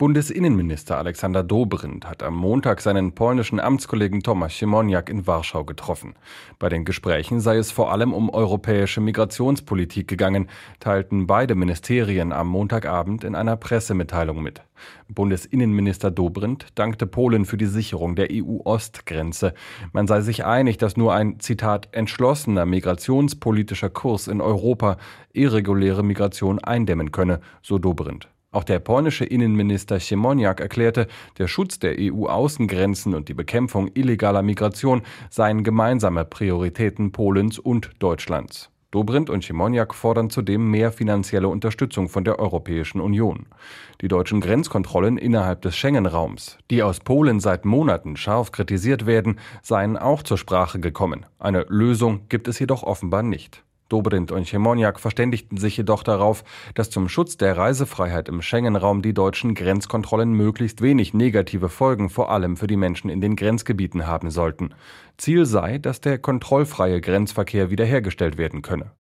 Bundesinnenminister Alexander Dobrindt hat am Montag seinen polnischen Amtskollegen Tomasz Siemoniak in Warschau getroffen. Bei den Gesprächen sei es vor allem um europäische Migrationspolitik gegangen, teilten beide Ministerien am Montagabend in einer Pressemitteilung mit. Bundesinnenminister Dobrindt dankte Polen für die Sicherung der EU-Ostgrenze. Man sei sich einig, dass nur ein, Zitat, entschlossener migrationspolitischer Kurs in Europa irreguläre Migration eindämmen könne, so Dobrindt. Auch der polnische Innenminister Siemoniak erklärte, der Schutz der EU-Außengrenzen und die Bekämpfung illegaler Migration seien gemeinsame Prioritäten Polens und Deutschlands. Dobrindt und Siemoniak fordern zudem mehr finanzielle Unterstützung von der Europäischen Union. Die deutschen Grenzkontrollen innerhalb des Schengen-Raums, die aus Polen seit Monaten scharf kritisiert werden, seien auch zur Sprache gekommen. Eine Lösung gibt es jedoch offenbar nicht. Dobrindt und Siemoniak verständigten sich jedoch darauf, dass zum Schutz der Reisefreiheit im Schengen-Raum die deutschen Grenzkontrollen möglichst wenig negative Folgen vor allem für die Menschen in den Grenzgebieten haben sollten. Ziel sei, dass der kontrollfreie Grenzverkehr wiederhergestellt werden könne.